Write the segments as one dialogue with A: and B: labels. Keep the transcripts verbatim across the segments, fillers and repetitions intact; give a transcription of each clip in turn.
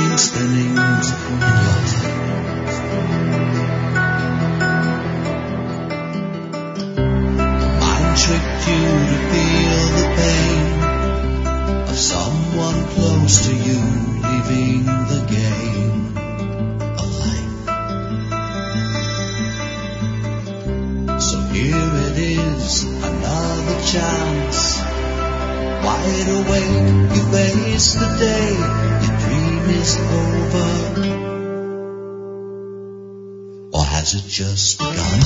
A: spinning, spinning in your head. Mind tricked you to feel the pain of someone close to you leaving the game of life. So here it is, another chance. Wide awake, you face the day, your dream is over. Or has it just begun?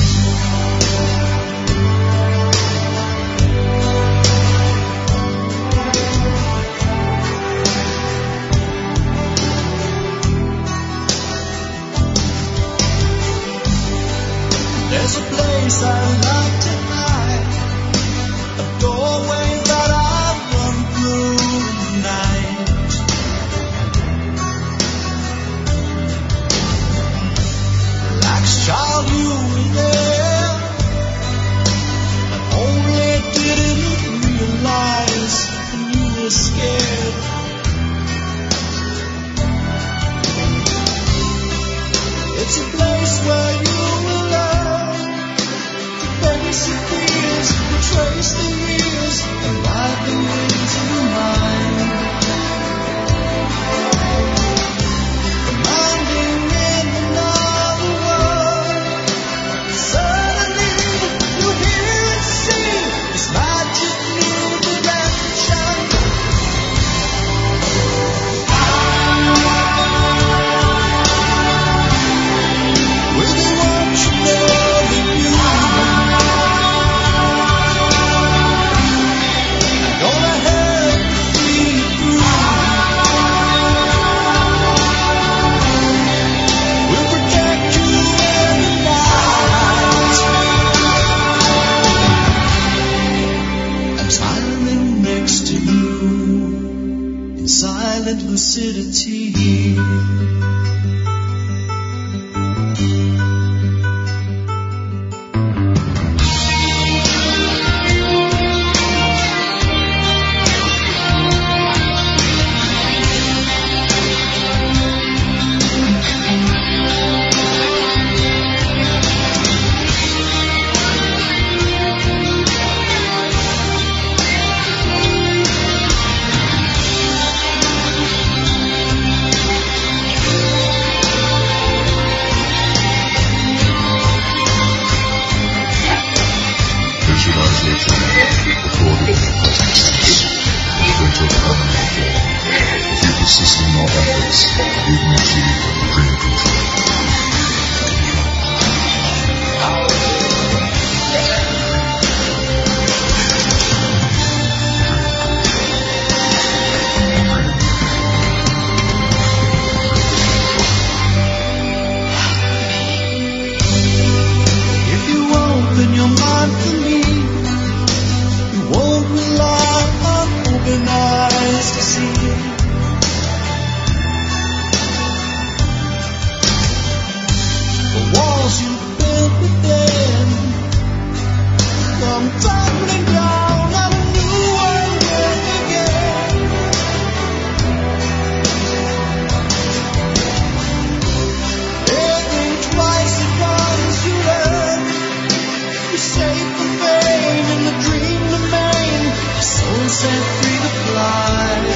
A: There's a place I like to hide, a doorway that I run through the night. Relax, child, you were there, but only didn't realize when you were scared. It's a place where you will learn to face your fears, to trace the years, and ride them into your mind. Commanding in another world, suddenly you hear and see this magic new direction. With the one you know in you, gonna help you see it through. We'll protect you every night. I'm smiling next to you in silent lucidity. Safe and vain, and the dream remain. Soul set free to fly.